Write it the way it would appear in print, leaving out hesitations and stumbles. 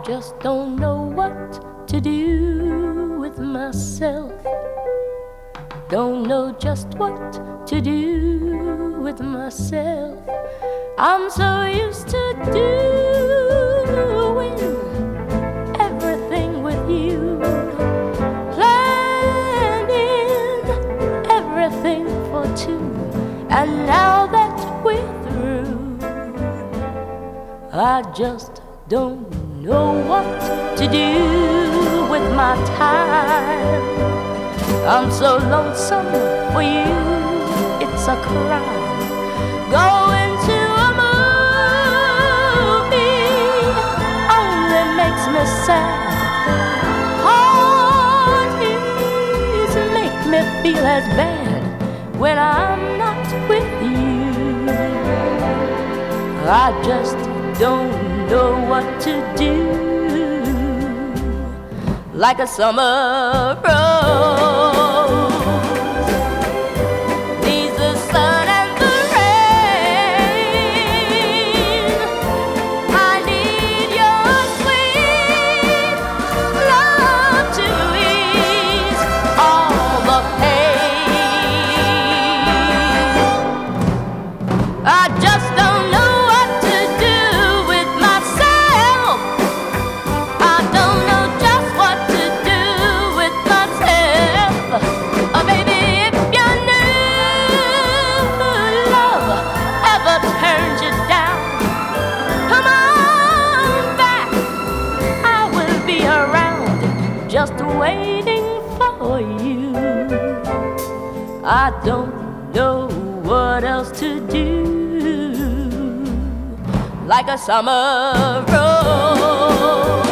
just don't know what to do with myself. Don't know just what to do with myself. I'm so used to doing everything with you, planning everything for two. And now that we're through, I just don't know what to do with my time. I'm so lonesome for you, it's a crime. Going to a movie only makes me sad. Parties make me feel as bad when I'm not with you. I just don't know what to do, like a summer rose needs the sun and the rain. I need your sweet love to ease all the pain. I just don't know what to do with myself. I don't know just what to do with myself. Oh, baby, if you knew love ever turned you down, come on back, I will be around, just waiting for you. I don't know what else to do, like a summer rose.